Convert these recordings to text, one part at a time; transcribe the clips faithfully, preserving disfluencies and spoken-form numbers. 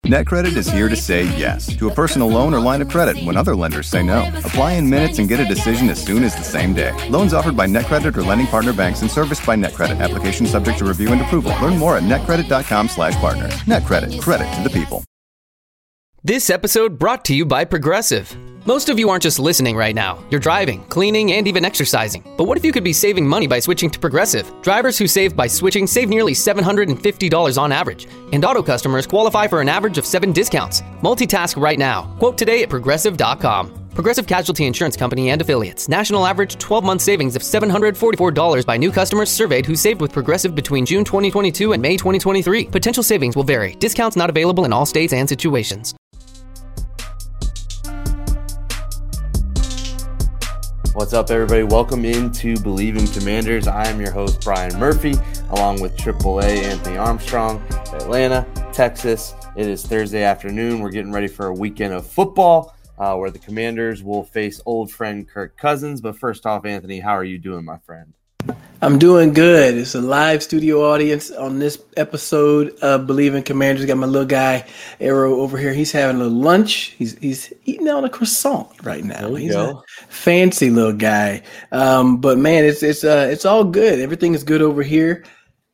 NetCredit is here to say yes to a personal loan or line of credit when other lenders say no. Apply in minutes and get a decision as soon as the same day. Loans offered by NetCredit or lending partner banks and serviced by NetCredit. Application subject to review and approval. Learn more at netcredit.com slash partners. NetCredit. Credit to the people. This episode brought to you by Progressive. Most of you aren't just listening right now. You're driving, cleaning, and even exercising. But what if you could be saving money by switching to Progressive? Drivers who save by switching save nearly seven hundred fifty dollars on average. And auto customers qualify for an average of seven discounts. Multitask right now. Quote today at progressive dot com. Progressive Casualty Insurance Company and Affiliates. National average twelve-month savings of seven hundred forty-four dollars by new customers surveyed who saved with Progressive between June twenty twenty-two and May twenty twenty-three. Potential savings will vary. Discounts not available in all states and situations. What's up, everybody? Welcome into Believe in Commanders. I am your host, Brian Murphy, along with triple A Anthony Armstrong, Atlanta, Texas. It is Thursday afternoon. We're getting ready for a weekend of football uh, where the Commanders will face old friend Kirk Cousins. But first off, Anthony, how are you doing, my friend? I'm doing good. It's a live studio audience on this episode of Believe in Commanders. Got my little guy, Arrow, over here. He's having a little lunch. He's he's eating on a croissant right now. There you He's go. a fancy little guy. Um, but man, it's it's uh it's all good. Everything is good over here,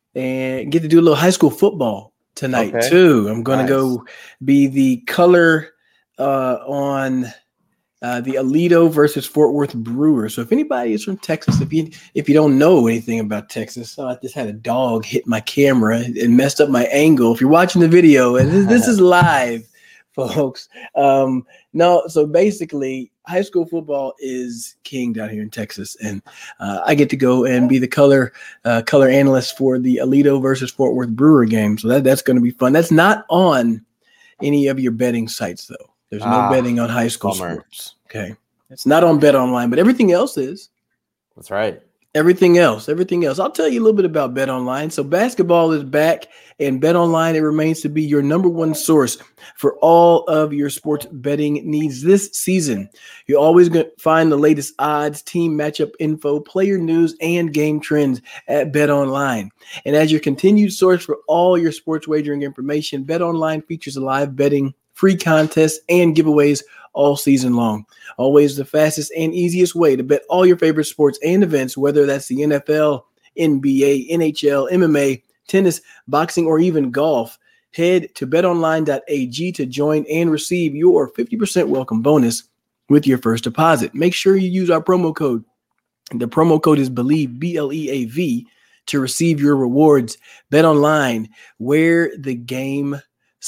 and get to do a little high school football tonight Okay. too. I'm going Nice. to go be the color uh, on. Uh, the Alito versus Fort Worth Brewers. So if anybody is from Texas, if you if you don't know anything about Texas, oh, I just had a dog hit my camera and messed up my angle. If you're watching the video, and this, this is live, folks. Um, no, so basically, high school football is king down here in Texas, and uh, I get to go and be the color uh, color analyst for the Alito versus Fort Worth Brewer game. So that that's going to be fun. That's not on any of your betting sites, though. There's no Ah, betting on high school bummer. sports. Okay. It's not on Bet Online, but everything else is. That's right. Everything else. Everything else. I'll tell you a little bit about Bet Online. So basketball is back, and Bet Online, it remains to be your number one source for all of your sports betting needs this season. You're always going to find the latest odds, team matchup info, player news, and game trends at Bet Online. And as your continued source for all your sports wagering information, Bet Online features live betting, free contests, and giveaways all season long. Always the fastest and easiest way to bet all your favorite sports and events, whether that's the N F L, N B A, N H L, M M A, tennis, boxing, or even golf. Head to bet online dot a g to join and receive your fifty percent welcome bonus with your first deposit. Make sure you use our promo code. The promo code is BELIEVE, B L E A V, to receive your rewards. Bet Online, where the game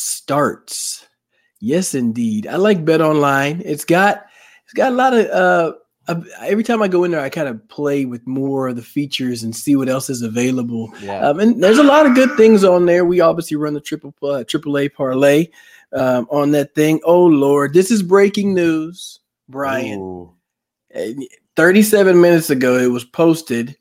starts. Yes, indeed. I like Bet Online. It's got it's got a lot of uh, uh every time I go in there, I kind of play with more of the features and see what else is available. Yeah. Um, and there's a lot of good things on there. We obviously run the triple uh, triple A parlay um, on that thing. Oh Lord, this is breaking news, Brian. Ooh. thirty-seven minutes ago, it was posted.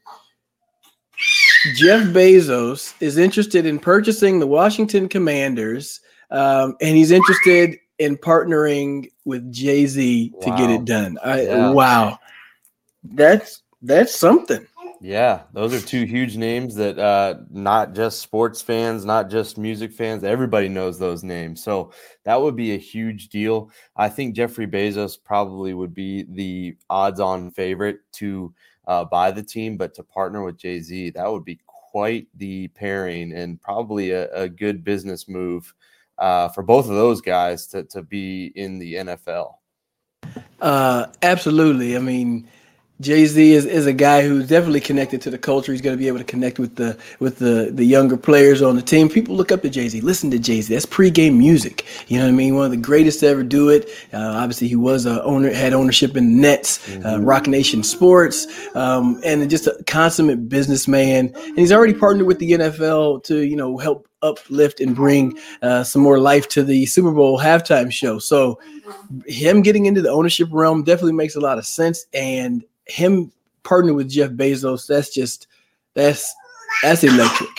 Jeff Bezos is interested in purchasing the Washington Commanders. Um, and he's interested in partnering with Jay-Z to Wow. get it done. I, Yeah. Wow. That's that's something. Yeah, those are two huge names that uh, not just sports fans, not just music fans, everybody knows those names. So that would be a huge deal. I think Jeffrey Bezos probably would be the odds-on favorite to uh, buy the team, but to partner with Jay-Z, that would be quite the pairing and probably a, a good business move uh, for both of those guys to, to be in the N F L. Uh, absolutely. I mean, Jay-Z is, is a guy who's definitely connected to the culture. He's going to be able to connect with the with the, the younger players on the team. People look up to Jay-Z. Listen to Jay-Z. That's pregame music. You know what I mean? One of the greatest to ever do it. Uh, obviously, he was a owner, had ownership in the Nets, mm-hmm. uh, Rock Nation Sports, um, and just a consummate businessman. And he's already partnered with the N F L to, you know, help uplift and bring uh, some more life to the Super Bowl halftime show. So him getting into the ownership realm definitely makes a lot of sense. And him partnering with Jeff Bezos, that's just that's that's electric.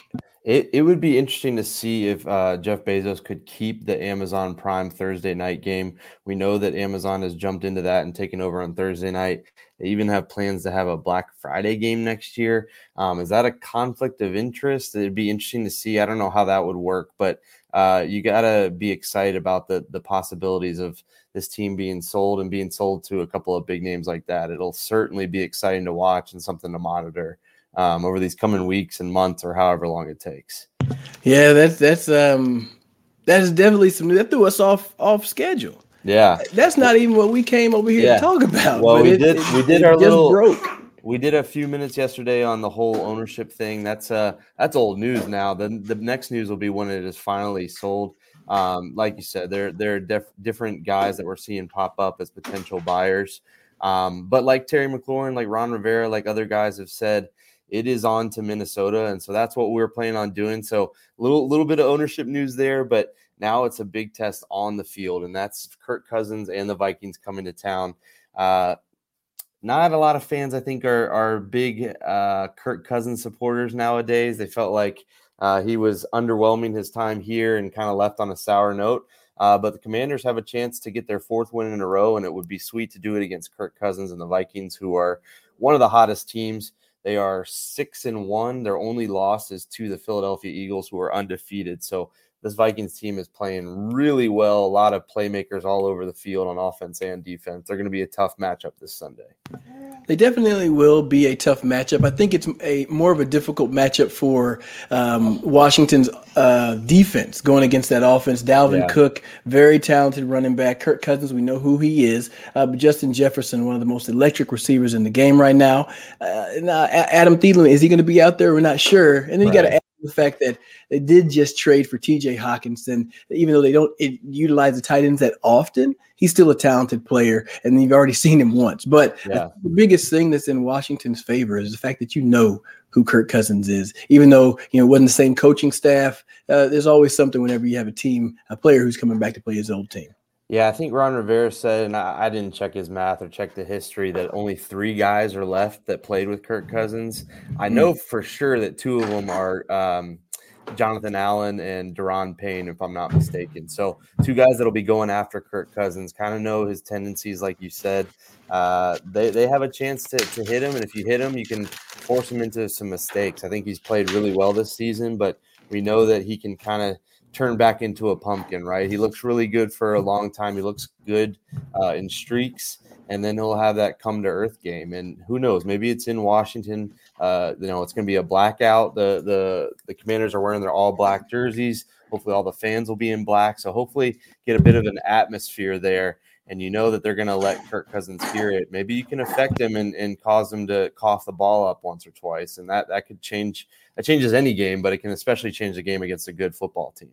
It it would be interesting to see if uh, Jeff Bezos could keep the Amazon Prime Thursday night game. We know that Amazon has jumped into that and taken over on Thursday night. They even have plans to have a Black Friday game next year. Um, is that a conflict of interest? It'd be interesting to see. I don't know how that would work, but uh, you got to be excited about the the possibilities of this team being sold and being sold to a couple of big names like that. It'll certainly be exciting to watch and something to monitor um, over these coming weeks and months or however long it takes. Yeah, that's that's um that's definitely some that threw us off off schedule. Yeah, that's not even what we came over here yeah. to talk about. Well, but we it, did it, we did it our just little broke. We did a few minutes yesterday on the whole ownership thing. That's uh that's old news now. Then the next news will be when it is finally sold. Um, like you said, there there are def- different guys that we're seeing pop up as potential buyers. Um, but like Terry McLaurin, like Ron Rivera, like other guys have said, it is on to Minnesota, and so that's what we're planning on doing. So a little little bit of ownership news there, but now it's a big test on the field, and that's Kirk Cousins and the Vikings coming to town. Uh, Not a lot of fans, I think, are are big uh, Kirk Cousins supporters nowadays. They felt like uh, he was underwhelming his time here and kind of left on a sour note. Uh, but the Commanders have a chance to get their fourth win in a row, and it would be sweet to do it against Kirk Cousins and the Vikings, who are one of the hottest teams. They are six and one. Their only loss is to the Philadelphia Eagles, who are undefeated. So this Vikings team is playing really well. A lot of playmakers all over the field on offense and defense. They're going to be a tough matchup this Sunday. They definitely will be a tough matchup. I think it's a more of a difficult matchup for um, Washington's uh, defense going against that offense. Dalvin Yeah. Cook, very talented running back. Kirk Cousins, we know who he is. Uh, but Justin Jefferson, one of the most electric receivers in the game right now. Uh, now Adam Thielen, is he going to be out there? We're not sure. And then you got to add the fact that they did just trade for T J Hawkinson. Even though they don't it, utilize the tight ends that often, he's still a talented player, and you've already seen him once. But Yeah. the biggest thing that's in Washington's favor is the fact that you know who Kirk Cousins is. Even though, you know, it wasn't the same coaching staff, uh, there's always something whenever you have a team, a player who's coming back to play his old team. Yeah, I think Ron Rivera said, and I, I didn't check his math or check the history, that only three guys are left that played with Kirk Cousins. I know for sure that two of them are um, Jonathan Allen and Daron Payne, if I'm not mistaken. So two guys that'll be going after Kirk Cousins, kind of know his tendencies, like you said. Uh, they, they have a chance to, to hit him, and if you hit him, you can force him into some mistakes. I think he's played really well this season, but we know that he can kind of turn back into a pumpkin, right? He looks really good for a long time. He looks good uh, in streaks, and then he'll have that come to earth game. And who knows, maybe it's in Washington. Uh, you know, it's going to be a blackout. The, the, the Commanders are wearing their all black jerseys. Hopefully all the fans will be in black. So hopefully get a bit of an atmosphere there. And you know that they're going to let Kirk Cousins hear it. Maybe you can affect him and, and cause him to cough the ball up once or twice. And that, that could change. That changes any game, but it can especially change the game against a good football team.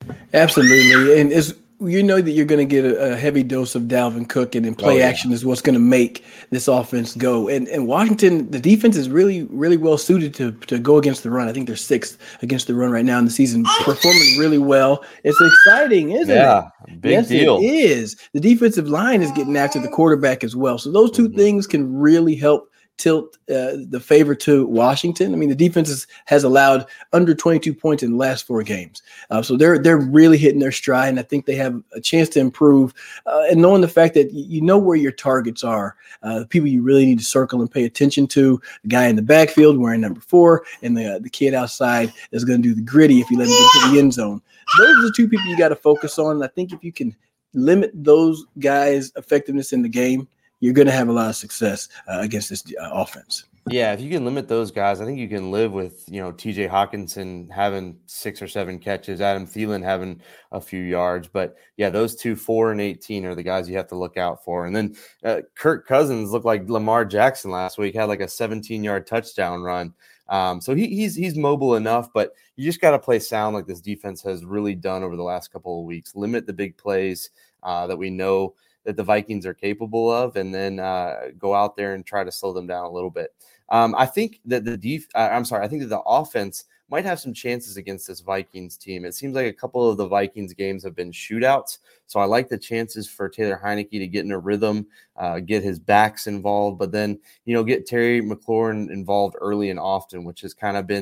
Absolutely. And it's, you know that you're going to get a, a heavy dose of Dalvin Cook, and then play Oh, yeah. action is what's going to make this offense go. And and Washington, the defense is really, really well suited to, to go against the run. I think they're sixth against the run right now in the season, performing really well. It's exciting, isn't Yeah, it? big yes, deal. it is. The defensive line is getting after the quarterback as well. So those two Mhm. things can really help tilt uh, the favor to Washington. I mean, the defense is, has allowed under twenty-two points in the last four games. Uh, so they're they're really hitting their stride, and I think they have a chance to improve. Uh, and knowing the fact that you know where your targets are, uh, the people you really need to circle and pay attention to, the guy in the backfield wearing number four, and the, the kid outside is going to do the gritty if you let him get to the end zone. Those are the two people you got to focus on. And I think if you can limit those guys' effectiveness in the game, you're going to have a lot of success uh, against this uh, offense. Yeah, if you can limit those guys, I think you can live with, you know, T J Hawkinson having six or seven catches, Adam Thielen having a few yards. But, yeah, those two, four and eighteen, are the guys you have to look out for. And then uh, Kirk Cousins looked like Lamar Jackson last week, had like a seventeen-yard touchdown run. Um, so he, he's he's mobile enough, but you just got to play sound like this defense has really done over the last couple of weeks. Limit the big plays uh, that we know that the Vikings are capable of, and then uh, go out there and try to slow them down a little bit. Um, I think that the def- uh, I'm sorry, I think that the offense might have some chances against this Vikings team. It seems like a couple of the Vikings games have been shootouts, so I like the chances for Taylor Heineke to get in a rhythm, uh, get his backs involved, but then, you know, get Terry McLaurin involved early and often, which has kind of been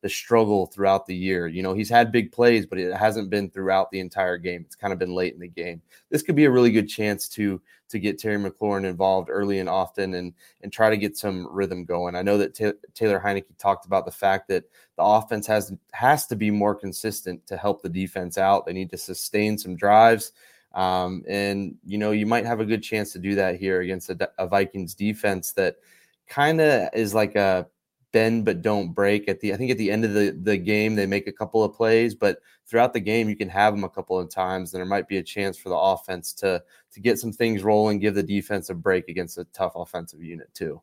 the struggle throughout the year. You know, he's had big plays, but it hasn't been throughout the entire game. It's kind of been late in the game. This could be a really good chance to to get Terry McLaurin involved early and often and and try to get some rhythm going. I know that T- Taylor Heinicke talked about the fact that the offense has has to be more consistent to help the defense out. They need to sustain some drives. Um, and, you know, you might have a good chance to do that here against a, a Vikings defense that kind of is like a bend but don't break. At the I think at the end of the, the game, they make a couple of plays, but throughout the game, you can have them a couple of times, and there might be a chance for the offense to to get some things rolling, give the defense a break against a tough offensive unit too.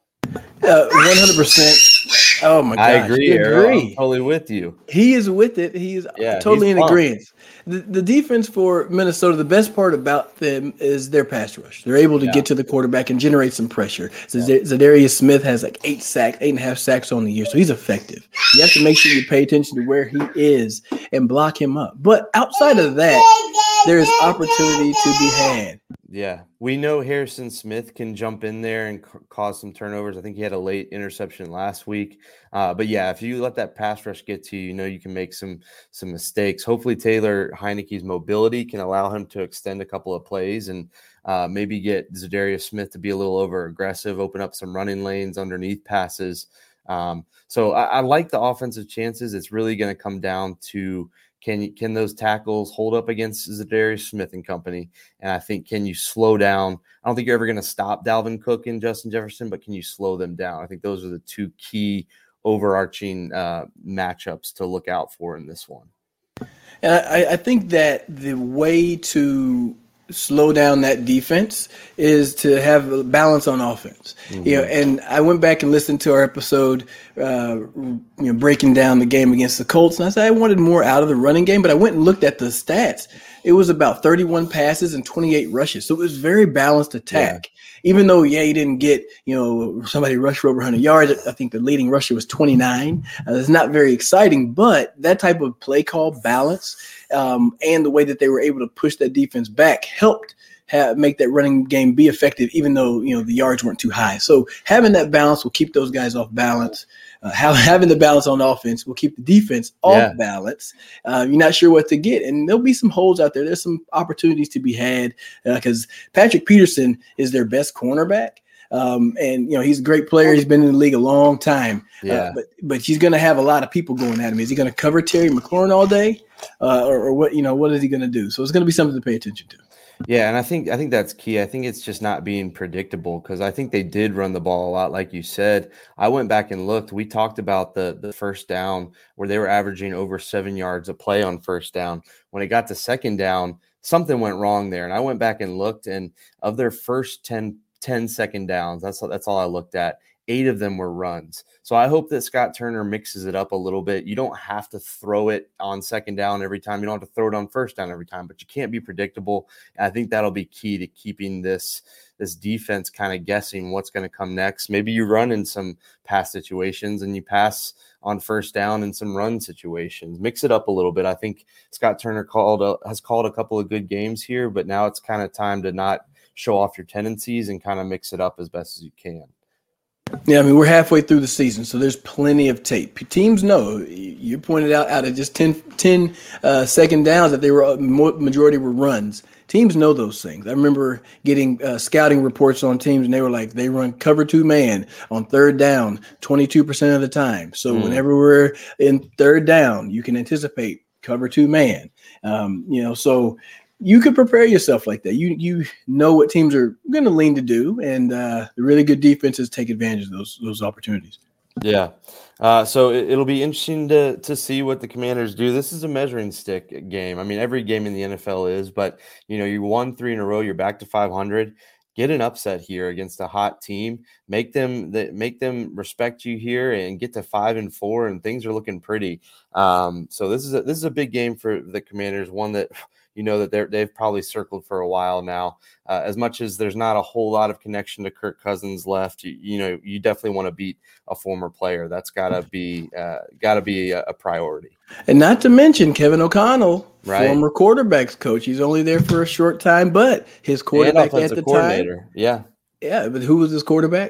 Uh, one hundred percent. Oh my gosh. I agree, Errol. I'm totally with you. He is with it. He is yeah, totally in agreement. The, the defense for Minnesota, the best part about them is their pass rush. They're able to yeah. get to the quarterback and generate some pressure. So yeah. Zadarius Smith has like eight sacks, eight and a half sacks on the year. So he's effective. You have to make sure you pay attention to where he is and block him up. But outside of that, there's opportunity to be had. Yeah, we know Harrison Smith can jump in there and c- cause some turnovers. I think he had a late interception last week. Uh, but yeah, if you let that pass rush get to you, you know you can make some some mistakes. Hopefully Taylor Heinicke's mobility can allow him to extend a couple of plays and uh, maybe get Zadarius Smith to be a little over aggressive, open up some running lanes underneath passes. Um, so I, I like the offensive chances. It's really going to come down to Can can those tackles hold up against Zadarius Smith and company? And I think, can you slow down? I don't think you're ever going to stop Dalvin Cook and Justin Jefferson, but can you slow them down? I think those are the two key overarching uh, matchups to look out for in this one. And I, I think that the way to slow down that defense is to have a balance on offense. Mm-hmm. You know, and I went back and listened to our episode, uh, you know, breaking down the game against the Colts, and I said I wanted more out of the running game, but I went and looked at the stats. It was about thirty-one passes and twenty-eight rushes, so it was very balanced attack. Yeah. Even though, yeah, he didn't get, you know, somebody rushed for over one hundred yards. I think the leading rusher was twenty-nine. Uh, it's not very exciting, but that type of play call balance um, and the way that they were able to push that defense back helped have, make that running game be effective, even though, you know, the yards weren't too high. So having that balance will keep those guys off balance. Uh, how, having the balance on offense will keep the defense off yeah. balance. Uh, you're not sure what to get. And there'll be some holes out there. There's some opportunities to be had because uh, Patrick Peterson is their best cornerback. Um, and, you know, he's a great player. He's been in the league a long time. Yeah. Uh, but but he's going to have a lot of people going at him. Is he going to cover Terry McLaurin all day? Uh, or, or what, you know, what is he going to do? So it's going to be something to pay attention to. Yeah, and I think I think that's key. I think it's just not being predictable because I think they did run the ball a lot, like you said. I went back and looked. We talked about the the first down where they were averaging over seven yards a play on first down. When it got to second down, something went wrong there. And I went back and looked, and of their first ten, ten second downs, that's that's all I looked at. Eight of them were runs. So I hope that Scott Turner mixes it up a little bit. You don't have to throw it on second down every time. You don't have to throw it on first down every time, but you can't be predictable. And I think that'll be key to keeping this, this defense kind of guessing what's going to come next. Maybe you run in some pass situations and you pass on first down in some run situations. Mix it up a little bit. I think Scott Turner called a, has called a couple of good games here, but now it's kind of time to not show off your tendencies and kind of mix it up as best as you can. Yeah, I mean, we're halfway through the season, so there's plenty of tape. Teams know. You pointed out out of just ten, ten uh, second downs that they were majority were runs. Teams know those things. I remember getting uh, scouting reports on teams, and they were like, they run cover two man on third down twenty-two percent of the time. So mm. whenever we're in third down, you can anticipate cover two man. Um, you know, so you could prepare yourself like that. You you know what teams are going to lean to do, and uh, the really good defenses take advantage of those those opportunities. Yeah. Uh, so it, it'll be interesting to to see what the Commanders do. This is a measuring stick game. I mean, every game in the N F L is, but you know, you won three in a row. You're back to five hundred. Get an upset here against a hot team. Make them that make them respect you here and get to five and four, and things are looking pretty. Um, so this is a, this is a big game for the Commanders. One that, you know, that they're, they've probably circled for a while now. Uh, as much as there's not a whole lot of connection to Kirk Cousins left, you, you know, you definitely want to beat a former player. That's gotta be uh, gotta be a, a priority. And not to mention Kevin O'Connell, right. former quarterbacks coach. He's only there for a short time, but his quarterback at the time, yeah, yeah. But who was his quarterback?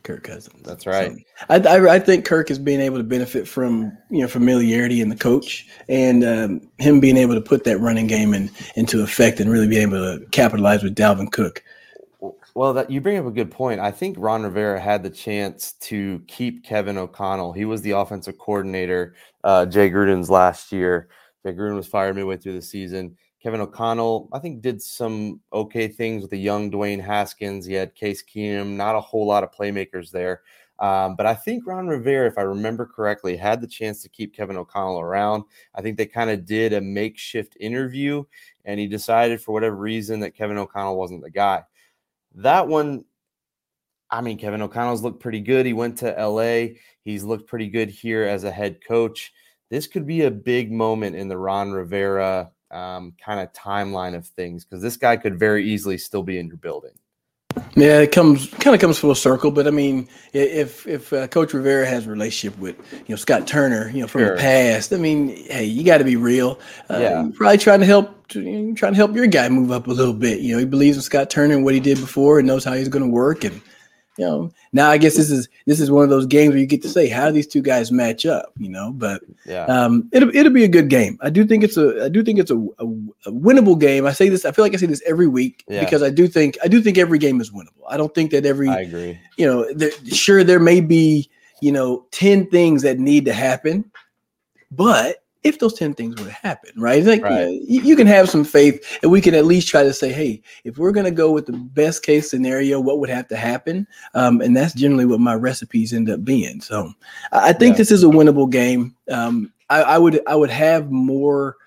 Kirk Cousins. That's right. So I, I I think Kirk is being able to benefit from you know familiarity in the coach and um, him being able to put that running game in, into effect and really be able to capitalize with Dalvin Cook. Well, that you bring up a good point. I think Ron Rivera had the chance to keep Kevin O'Connell. He was the offensive coordinator, uh, Jay Gruden's last year. Jay Gruden was fired midway through the season. Kevin O'Connell, I think, did some okay things with the young Dwayne Haskins. He had Case Keenum, not a whole lot of playmakers there. Um, but I think Ron Rivera, if I remember correctly, had the chance to keep Kevin O'Connell around. I think they kind of did a makeshift interview, and he decided for whatever reason that Kevin O'Connell wasn't the guy. That one, I mean, Kevin O'Connell's looked pretty good. He went to L A. He's looked pretty good here as a head coach. This could be a big moment in the Ron Rivera um, kind of timeline of things, because this guy could very easily still be in your building. Yeah, it comes kind of comes full circle. But I mean, if if uh, Coach Rivera has a relationship with you know Scott Turner, you know from Sure. the past, I mean, hey, you got to be real. Uh, Yeah. You're probably trying to help, you know, trying to help your guy move up a little bit. You know, he believes in Scott Turner and what he did before, and knows how he's going to work. And you know, now I guess this is this is one of those games where you get to say, how do these two guys match up? You know, but Yeah. um, it'll it'll be a good game. I do think it's a I do think it's a, a, a winnable game. I say this. I feel like I say this every week Yeah. because I do think I do think every game is winnable. I don't think that every I agree. you know there, sure there may be you know ten things that need to happen, but if those ten things were to happen, right? It's like, Right. You, know, you, you can have some faith, and we can at least try to say, hey, if we're going to go with the best case scenario, what would have to happen? Um, and that's generally what my recipes end up being. So I I think Yeah. this is a winnable game. Um, I, I would I would have more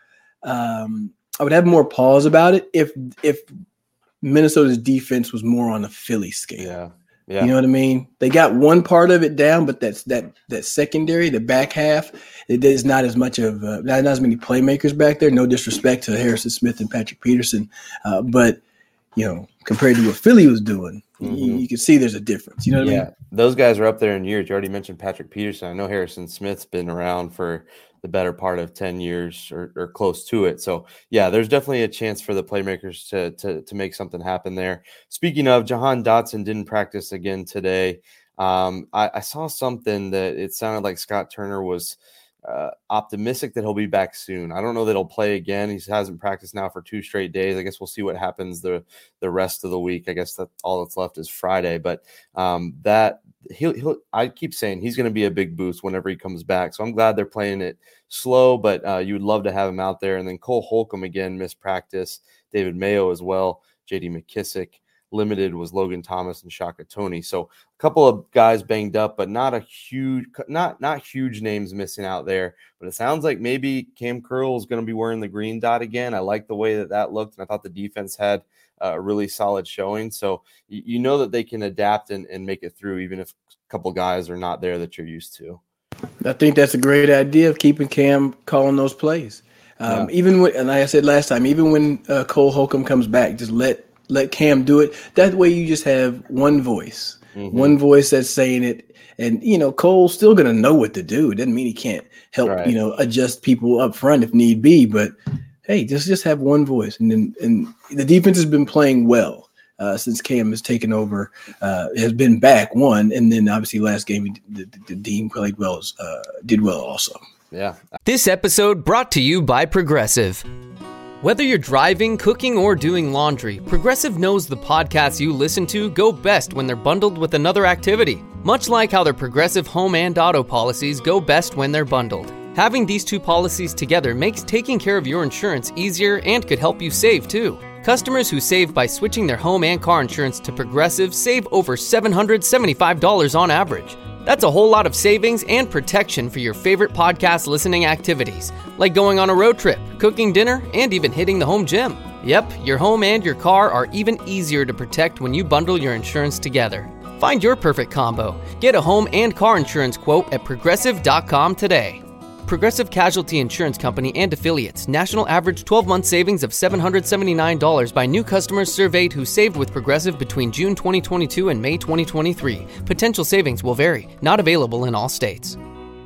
um, I would have more pause about it if if Minnesota's defense was more on a Philly scale. Yeah. Yeah. You know what I mean? They got one part of it down, but that's that that secondary, the back half, it is not as much of uh, not, not as many playmakers back there. No disrespect to Harrison Smith and Patrick Peterson, uh, but you know, compared to what Philly was doing, you, Mhm. you can see there's a difference. You know what I Yeah, mean? those guys are up there in years. You already mentioned Patrick Peterson. I know Harrison Smith's been around for the better part of ten years or, or close to it. So, yeah, there's definitely a chance for the playmakers to, to, to make something happen there. Speaking of, Jahan Dotson didn't practice again today. Um, I, I saw something that it sounded like Scott Turner was uh, optimistic that he'll be back soon. I don't know that he'll play again. He hasn't practiced now for two straight days. I guess we'll see what happens the the rest of the week. I guess that all that's left is Friday, but um, that he'll, he'll, I keep saying he's going to be a big boost whenever he comes back. So I'm glad they're playing it slow, but uh, you would love to have him out there. And then Cole Holcomb again missed practice. David Mayo as well. J D McKissick. Limited was Logan Thomas and Shaka Toney. So a couple of guys banged up, but not a huge, not not huge names missing out there. But it sounds like maybe Cam Curl is going to be wearing the green dot again. I like the way that that looked, and I thought the defense had a really solid showing. So you, you know that they can adapt and, and make it through, even if a couple guys are not there that you're used to. I think that's a great idea of keeping Cam calling those plays. Um, Yeah. Even when, and like I said last time, even when uh, Cole Holcomb comes back, just let let Cam do it. That way, you just have one voice, Mhm. one voice that's saying it, and you know Cole's still gonna know what to do. It doesn't mean he can't help, Right. you know, adjust people up front if need be. But hey, just just have one voice, and then and the defense has been playing well uh, since Cam has taken over, uh, has been back one, and then obviously last game the, the, the Dean played well, uh, did well also. Yeah. This episode brought to you by Progressive. Whether you're driving, cooking, or doing laundry, Progressive knows the podcasts you listen to go best when they're bundled with another activity. Much like how their Progressive home and auto policies go best when they're bundled. Having these two policies together makes taking care of your insurance easier and could help you save too. Customers who save by switching their home and car insurance to Progressive save over seven hundred seventy-five dollars on average. That's a whole lot of savings and protection for your favorite podcast listening activities, like going on a road trip, cooking dinner, and even hitting the home gym. Yep, your home and your car are even easier to protect when you bundle your insurance together. Find your perfect combo. Get a home and car insurance quote at progressive dot com today. Progressive Casualty Insurance Company and Affiliates. National average twelve-month savings of seven hundred seventy-nine dollars by new customers surveyed who saved with Progressive between June twenty twenty-two and May twenty twenty-three. Potential savings will vary. Not available in all states.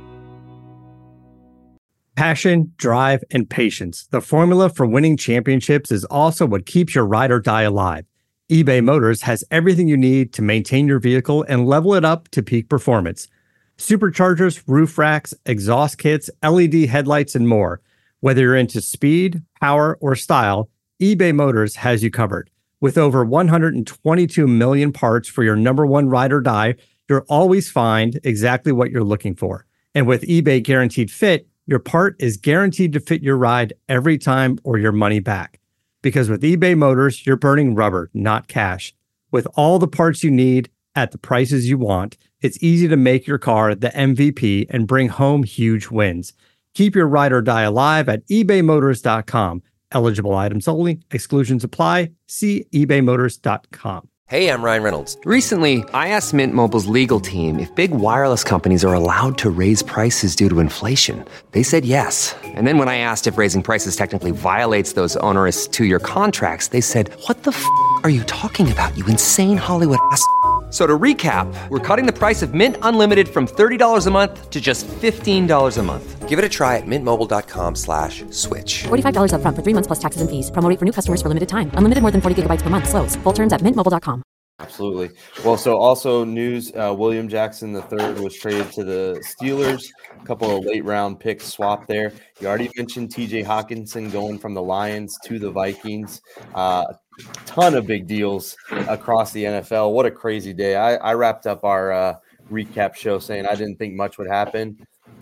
Passion, drive, and patience. The formula for winning championships is also what keeps your ride or die alive. eBay Motors has everything you need to maintain your vehicle and level it up to peak performance. Superchargers, roof racks, exhaust kits, L E D headlights, and more. Whether you're into speed, power, or style, eBay Motors has you covered. With over one hundred twenty-two million parts for your number one ride or die, you'll always find exactly what you're looking for. And with eBay Guaranteed Fit, your part is guaranteed to fit your ride every time or your money back. Because with eBay Motors, you're burning rubber, not cash. With all the parts you need at the prices you want, it's easy to make your car the M V P and bring home huge wins. Keep your ride or die alive at ebay motors dot com. Eligible items only. Exclusions apply. See ebay motors dot com. Hey, I'm Ryan Reynolds. Recently, I asked Mint Mobile's legal team if big wireless companies are allowed to raise prices due to inflation. They said yes. And then when I asked if raising prices technically violates those onerous two-year contracts, they said, "What the f*** are you talking about, you insane Hollywood ass f- So to recap, we're cutting the price of Mint Unlimited from thirty dollars a month to just fifteen dollars a month. Give it a try at mintmobile.com slash switch. forty-five dollars up front for three months plus taxes and fees. Promo rate for new customers for limited time. Unlimited more than forty gigabytes per month. Slows full terms at mint mobile dot com. Absolutely. Well, so also news, uh, William Jackson the third was traded to the Steelers. A couple of late round picks swapped there. You already mentioned T J Hawkinson going from the Lions to the Vikings. Uh, ton of big deals across the N F L. What a crazy day. I, I wrapped up our uh, recap show saying I didn't think much would happen.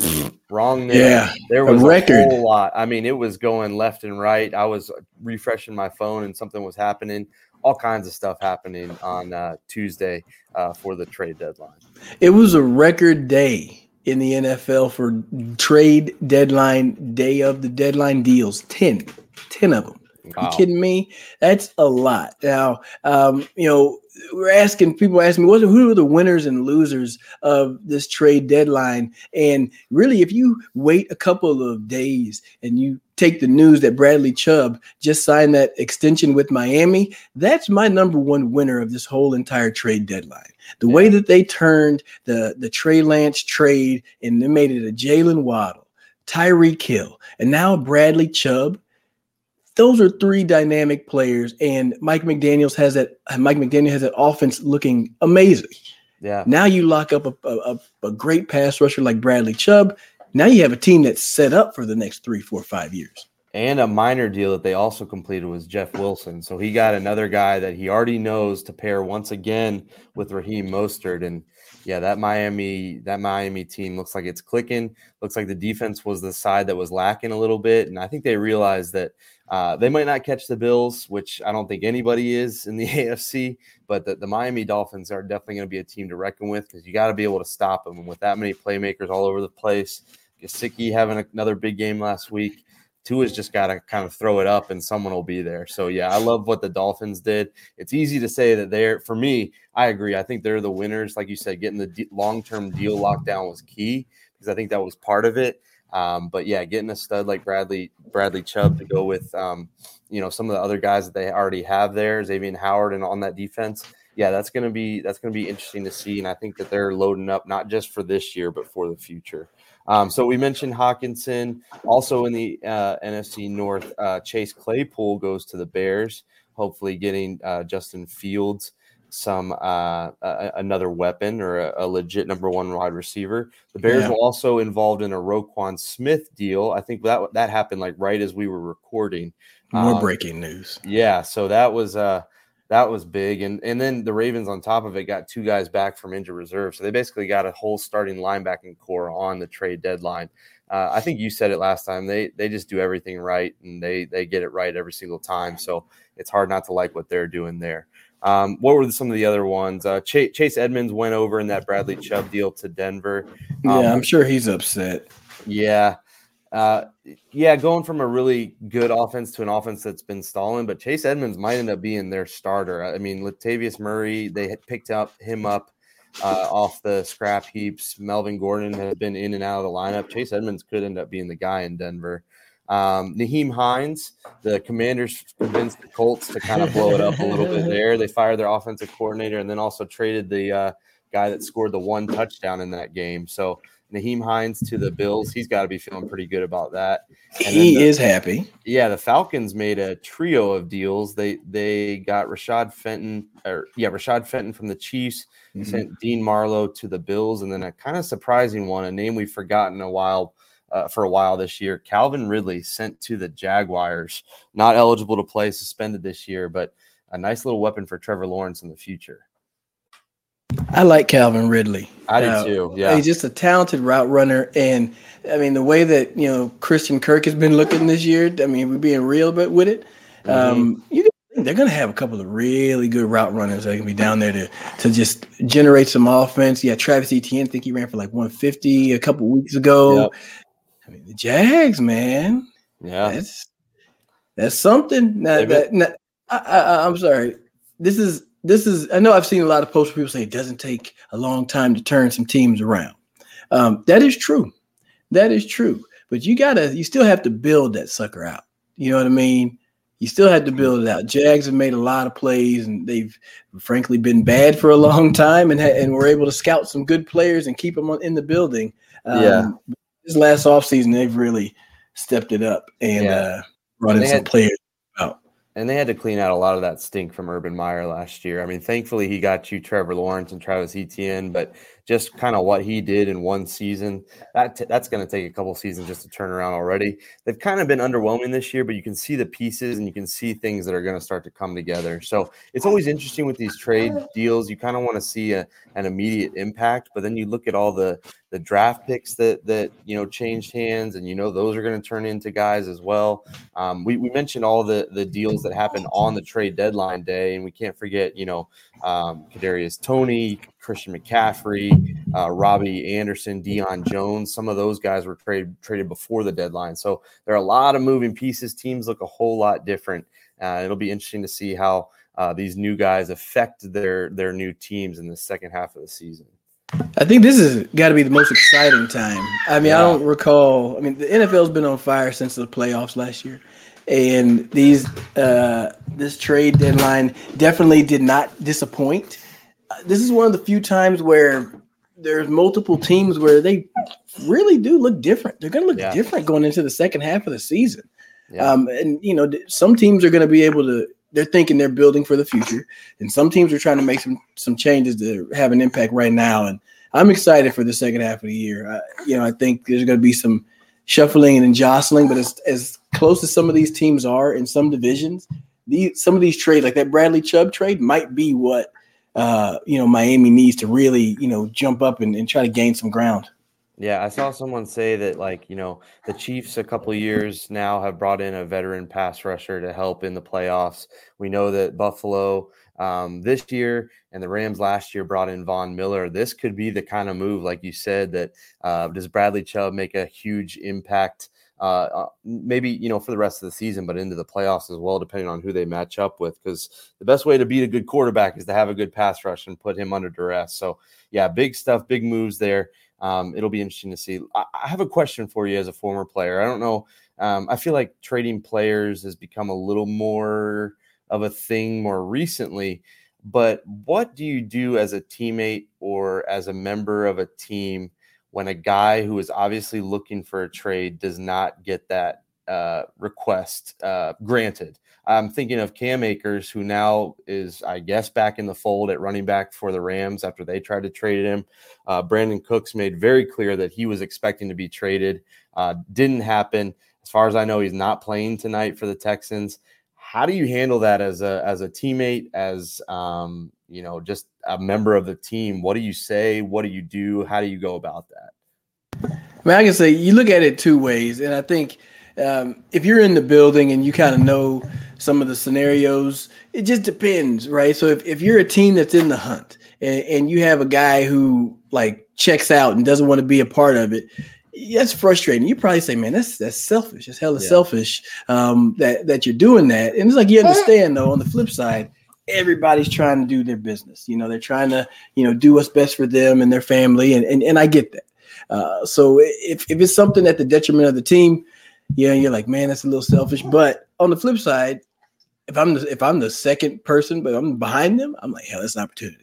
Wrong there. Yeah, there was a a record. whole lot. I mean, it was going left and right. I was refreshing my phone and something was happening. All kinds of stuff happening on uh, Tuesday uh, for the trade deadline. It was a record day in the N F L for trade deadline, day of the deadline deals. ten, ten of them. Wow. You kidding me? That's a lot. Now, um, you know, we're asking people ask me, what, who are the winners and losers of this trade deadline? And really, if you wait a couple of days and you take the news that Bradley Chubb just signed that extension with Miami, that's my number one winner of this whole entire trade deadline. The yeah. way that they turned the, the Trey Lance trade and they made it a Jalen Waddle, Tyreek Hill, and now Bradley Chubb. Those are three dynamic players, and Mike McDaniels has that. Mike McDaniel has that offense looking amazing. Yeah. Now you lock up a, a, a great pass rusher like Bradley Chubb. Now you have a team that's set up for the next three, four, five years. And a minor deal that they also completed was Jeff Wilson. So he got another guy that he already knows to pair once again with Raheem Mostert. And yeah, that Miami, that Miami team looks like it's clicking. Looks like the defense was the side that was lacking a little bit. And I think they realized that uh, they might not catch the Bills, which I don't think anybody is in the A F C, but the, the Miami Dolphins are definitely going to be a team to reckon with because you got to be able to stop them. And with that many playmakers all over the place, Gesicki having another big game last week, Tua's just got to kind of throw it up and someone will be there. So, yeah, I love what the Dolphins did. It's easy to say that they're – for me, I agree. I think they're the winners. Like you said, getting the de- long-term deal locked down was key because I think that was part of it. Um, but, yeah, getting a stud like Bradley Bradley Chubb to go with, um, you know, some of the other guys that they already have there, Xavier Howard and on that defense, yeah, that's going to be that's going to be interesting to see. And I think that they're loading up not just for this year but for the future. Um, so we mentioned Hawkinson. Also in the uh, N F C North, uh, Chase Claypool goes to the Bears, hopefully getting uh, Justin Fields some uh, a, another weapon or a, a legit number one wide receiver. The Bears yeah. were also involved in a Roquan Smith deal. I think that that happened like right as we were recording. More um, breaking news. Yeah, so that was uh, that was big. And and then the Ravens on top of it got two guys back from injured reserve. So they basically got a whole starting linebacking core on the trade deadline. Uh, I think you said it last time. They they just do everything right, and they they get it right every single time. So it's hard not to like what they're doing there. Um, what were some of the other ones? Uh, Ch- Chase Edmonds went over in that Bradley Chubb deal to Denver. Um, yeah, I'm sure he's upset. Yeah. Uh, yeah, going from a really good offense to an offense that's been stalling, but Chase Edmonds might end up being their starter. I mean, Latavius Murray, they had picked up him up uh, off the scrap heaps. Melvin Gordon has been in and out of the lineup. Chase Edmonds could end up being the guy in Denver. Um, Nyheim Hines, the Commanders convinced the Colts to kind of blow it up a little bit there. They fired their offensive coordinator and then also traded the uh, guy that scored the one touchdown in that game. So Nyheim Hines to the Bills, he's got to be feeling pretty good about that. And he the, is happy. Yeah, the Falcons made a trio of deals. They they got Rashad Fenton, or yeah, Rashad Fenton from the Chiefs, mm-hmm. sent Dean Marlowe to the Bills, and then a kind of surprising one, a name we've forgotten a while uh, for a while this year, Calvin Ridley sent to the Jaguars, not eligible to play, suspended this year, but a nice little weapon for Trevor Lawrence in the future. I like Calvin Ridley. I do uh, too. Yeah, he's just a talented route runner, and I mean the way that you know Christian Kirk has been looking this year. I mean, we're being real bit with it. Mm-hmm. Um, you can, they're going to have a couple of really good route runners that can be down there to to just generate some offense. Yeah, Travis Etienne, I think he ran for like one fifty a couple weeks ago. Yep. I mean, the Jags, man. Yeah, that's that's something. Now, that, now, I, I, I'm sorry. This is. This is, I know I've seen a lot of posts where people say it doesn't take a long time to turn some teams around. Um, that is true. That is true. But you gotta, you still have to build that sucker out. You know what I mean? You still have to build it out. Jags have made a lot of plays, and they've frankly been bad for a long time, and ha- and were able to scout some good players and keep them on, in the building. Um, yeah. This last offseason, they've really stepped it up and yeah. uh, brought in some had- players out. And they had to clean out a lot of that stink from Urban Meyer last year. I mean, thankfully he got you Trevor Lawrence and Travis Etienne, but just kind of what he did in one season, that t- that's going to take a couple seasons just to turn around already. They've kind of been underwhelming this year, but you can see the pieces and you can see things that are going to start to come together. So it's always interesting with these trade deals. You kind of want to see a, an immediate impact, but then you look at all the the draft picks that that you know changed hands, and you know those are going to turn into guys as well. Um, we we mentioned all the the deals that happened on the trade deadline day, and we can't forget you know um, Kadarius Toney, Christian McCaffrey, uh, Robbie Anderson, Deion Jones. Some of those guys were traded traded before the deadline, so there are a lot of moving pieces. Teams look a whole lot different. Uh, it'll be interesting to see how uh, these new guys affect their their new teams in the second half of the season. I think this has got to be the most exciting time. I mean, yeah. I don't recall. I mean, the N F L's been on fire since the playoffs last year, and these uh, this trade deadline definitely did not disappoint. Uh, this is one of the few times where there's multiple teams where they really do look different. They're going to look yeah. different going into the second half of the season. Yeah. Um, and you know, some teams are going to be able to. They're thinking they're building for the future, and some teams are trying to make some some changes to have an impact right now. And I'm excited for the second half of the year. I, you know, I think there's going to be some shuffling and jostling, but as as close as some of these teams are in some divisions, these some of these trades, like that Bradley Chubb trade, might be what uh, you know Miami needs to really you know jump up and, and try to gain some ground. Yeah, I saw someone say that, like, you know, the Chiefs a couple of years now have brought in a veteran pass rusher to help in the playoffs. We know that Buffalo um, this year and the Rams last year brought in Von Miller. This could be the kind of move, like you said, that uh, does Bradley Chubb make a huge impact, uh, uh, maybe, you know, for the rest of the season, but into the playoffs as well, depending on who they match up with. Because the best way to beat a good quarterback is to have a good pass rush and put him under duress. So, yeah, big stuff, big moves there. Um, it'll be interesting to see. I, I have a question for you as a former player. I don't know. Um, I feel like trading players has become a little more of a thing more recently, but what do you do as a teammate or as a member of a team when a guy who is obviously looking for a trade does not get that uh, request uh, granted? I'm thinking of Cam Akers, who now is, I guess, back in the fold at running back for the Rams after they tried to trade him. Uh, Brandon Cooks made very clear that he was expecting to be traded. Uh, didn't happen. As far as I know, he's not playing tonight for the Texans. How do you handle that as a as a teammate, as um, you know, just a member of the team? What do you say? What do you do? How do you go about that? I mean, I can say you look at it two ways, and I think um, if you're in the building and you kind of know some of the scenarios, it just depends, right? So if, if you're a team that's in the hunt and, and you have a guy who like checks out and doesn't want to be a part of it, that's frustrating. You probably say, man, that's that's selfish. It's hella yeah. selfish um, that, that you're doing that. And it's like, you understand though, on the flip side, everybody's trying to do their business. You know, they're trying to, you know, do what's best for them and their family. And, and, and I get that. Uh, so if, if it's something at the detriment of the team, yeah, you're like, man, that's a little selfish. But on the flip side, if I'm the, if I'm the second person, but I'm behind them, I'm like, hell, that's an opportunity.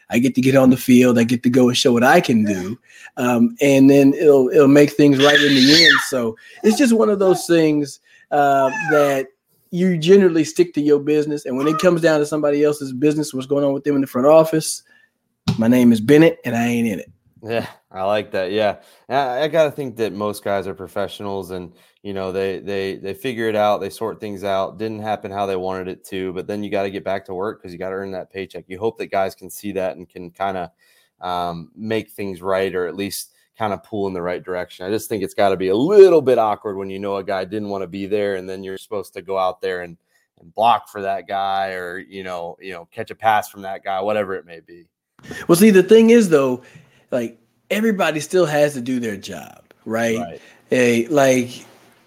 I get to get on the field. I get to go and show what I can do. Um, and then it'll, it'll make things right in the end. So it's just one of those things uh, that you generally stick to your business. And when it comes down to somebody else's business, what's going on with them in the front office, my name is Bennett and I ain't in it. Yeah, I like that. Yeah. I, I got to think that most guys are professionals and, you know, they, they, they figure it out. They sort things out. Didn't happen how they wanted it to, but then you got to get back to work because you got to earn that paycheck. You hope that guys can see that and can kind of um, make things right, or at least kind of pull in the right direction. I just think it's got to be a little bit awkward when you know a guy didn't want to be there and then you're supposed to go out there and, and block for that guy, or, you know, you know, catch a pass from that guy, whatever it may be. Well, see, the thing is, though, like everybody still has to do their job, right? Right. Hey, like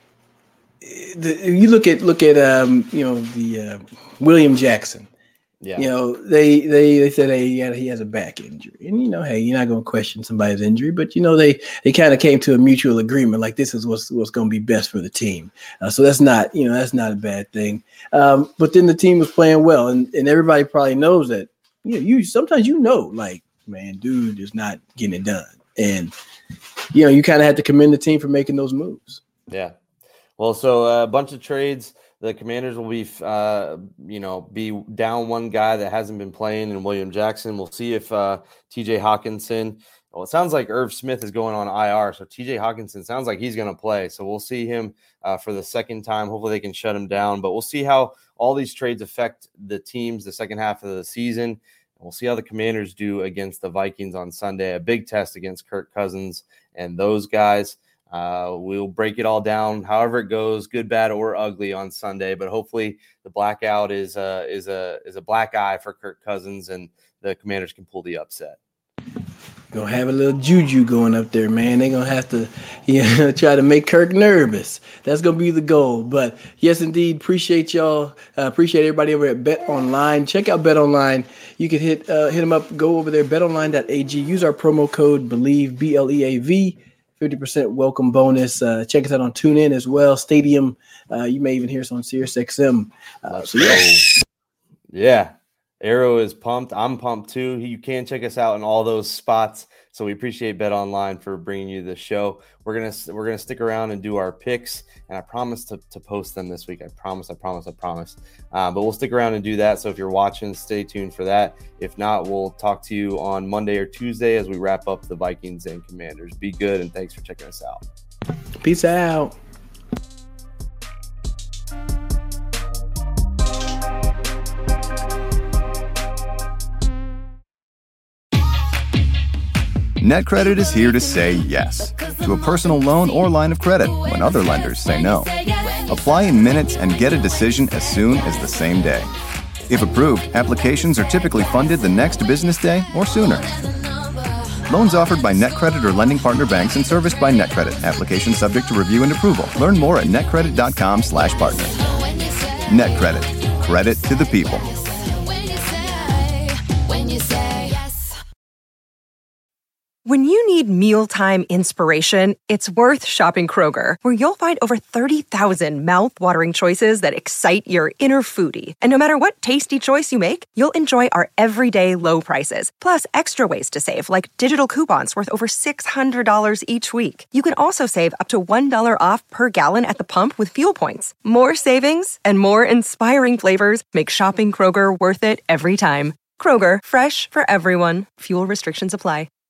the, you look at look at um, you know the uh, William Jackson. Yeah. You know, they they they said, hey, yeah, he has a back injury, and you know, hey, you're not going to question somebody's injury, but you know, they they kind of came to a mutual agreement, like this is what's what's going to be best for the team. Uh, so that's not, you know, that's not a bad thing. Um, but then the team was playing well, and and everybody probably knows that. You know, you sometimes you know, like, man, dude is not getting it done. And, you know, you kind of had to commend the team for making those moves. Yeah. Well, so a bunch of trades. The Commanders will be, uh, you know, be down one guy that hasn't been playing in William Jackson. We'll see if uh, T J Hawkinson, well, it sounds like Irv Smith is going on I R. So T J Hawkinson sounds like he's going to play. So we'll see him uh, for the second time. Hopefully they can shut him down. But we'll see how all these trades affect the teams the second half of the season. We'll see how the Commanders do against the Vikings on Sunday, a big test against Kirk Cousins and those guys. Uh, we'll break it all down, however it goes, good, bad, or ugly on Sunday. But hopefully the blackout is a, is a, is a black eye for Kirk Cousins and the Commanders can pull the upset. Gonna have a little juju going up there, man. They're gonna have to, you know, try to make Kirk nervous. That's gonna be the goal. But yes, indeed, appreciate y'all. Uh, appreciate everybody over at Bet Online. Check out Bet Online. You can hit uh, hit them up. Go over there, bet online dot a g. Use our promo code BELIEVE, B L E A V. fifty percent welcome bonus. Uh, check us out on TuneIn as well. Stadium. Uh, you may even hear us on Sirius X M. Uh, so yeah. Yeah. Arrow is pumped. I'm pumped too. You can check us out in all those spots. So we appreciate Bet Online for bringing you the show. We're gonna we're gonna stick around and do our picks, and I promise to, to post them this week. I promise. I promise. I promise. Uh, but we'll stick around and do that. So if you're watching, stay tuned for that. If not, we'll talk to you on Monday or Tuesday as we wrap up the Vikings and Commanders. Be good, and thanks for checking us out. Peace out. NetCredit is here to say yes to a personal loan or line of credit when other lenders say no. Apply in minutes and get a decision as soon as the same day. If approved, applications are typically funded the next business day or sooner. Loans offered by NetCredit or lending partner banks and serviced by NetCredit. Application subject to review and approval. Learn more at netcredit.com slash partner. NetCredit. Credit to the people. When you need mealtime inspiration, it's worth shopping Kroger, where you'll find over thirty thousand mouth-watering choices that excite your inner foodie. And no matter what tasty choice you make, you'll enjoy our everyday low prices, plus extra ways to save, like digital coupons worth over six hundred dollars each week. You can also save up to one dollar off per gallon at the pump with fuel points. More savings and more inspiring flavors make shopping Kroger worth it every time. Kroger, fresh for everyone. Fuel restrictions apply.